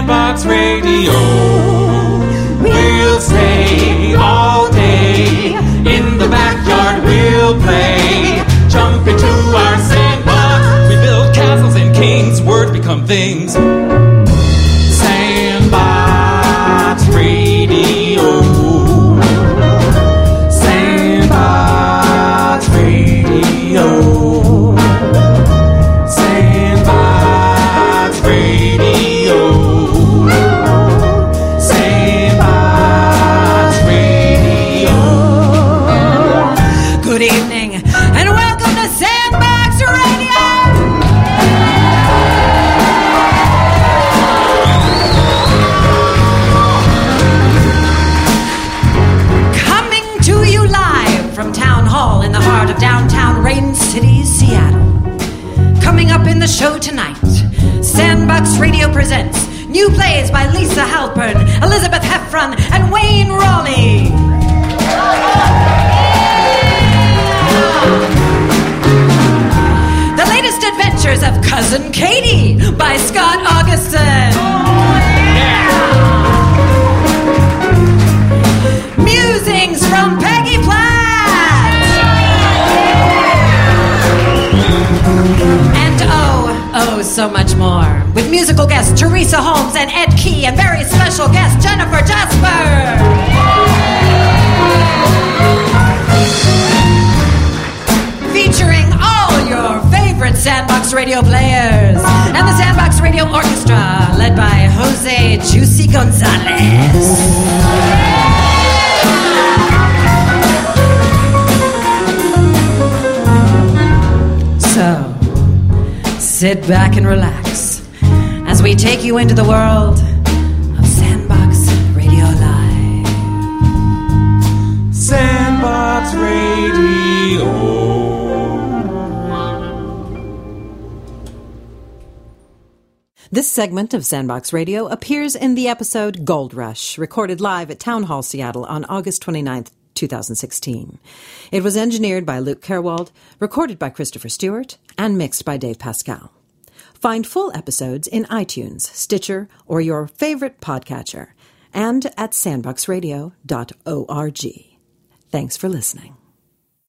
Sandbox Radio. We'll stay all day. In the backyard we'll play. Jump into our sandbox. We build castles and kings. Words become things. Sandbox Radio. Sandbox Radio. Sandbox Radio. Sandbox Radio. Good evening, and welcome to Sandbox Radio! Coming to you live from Town Hall in the heart of downtown Rain City, Seattle. Coming up in the show tonight, Sandbox Radio presents new plays by Lisa Halpern, Elizabeth Heffron, and Wayne Raleigh. The latest adventures of Cousin Katie by Scott Augustin. Musings from Peggy Platt. And oh, so much more. With musical guests Teresa Holmes and Ed Key, and very special guest Jennifer Jasper. Featuring all your favorite Sandbox Radio players and the Sandbox Radio Orchestra, led by Jose Juicy Gonzalez. So, sit back and relax as we take you into the world of Sandbox Radio Live. Sandbox Radio. This segment of Sandbox Radio appears in the episode Gold Rush, recorded live at Town Hall, Seattle on August 29th, 2016. It was engineered by Luke Kerwald, recorded by Christopher Stewart, and mixed by Dave Pascal. Find full episodes in iTunes, Stitcher, or your favorite podcatcher, and at sandboxradio.org. Thanks for listening.